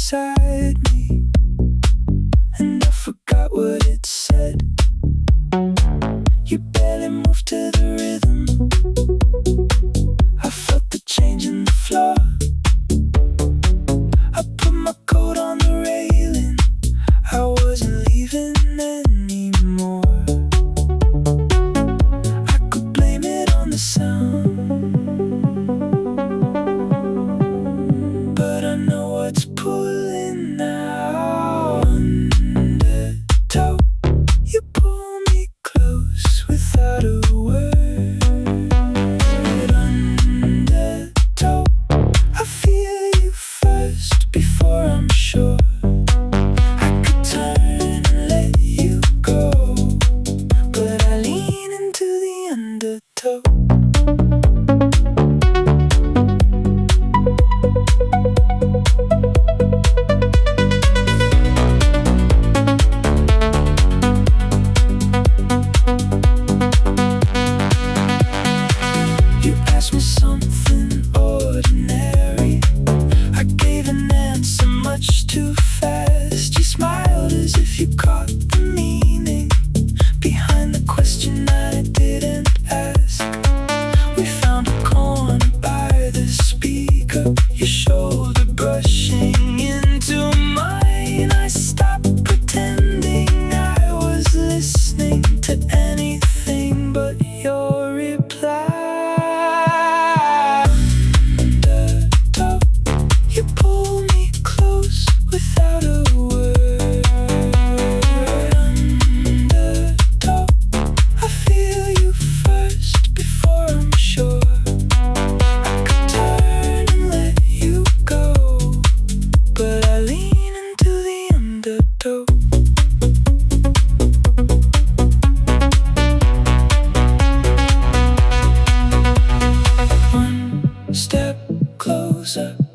beside me, and I forgot what it said. You barely moved to the rhythm. I felt the change in the floor. I put my coat on the railing. I wasn't leaving anymore. I could blame it on the sound, but I know what's pulling now. Undertow, you pull me close without a word. Undertow, I feel you first before I'm sure. I could turn and let you go, but I lean into the undertow. You asked me something ordinary. I gave an answer much too fast. You smiled as if you caught the meaning behind the question that I didn't ask. We found a corner by the speaker, your shoulder brushing into mine. I stopped pretending I was listening to anything but your reply. Undertow, you pull me close without a word. Undertow, I feel you first before I'm sure. I could turn and let you go, but I lean into the undertow. One step closer.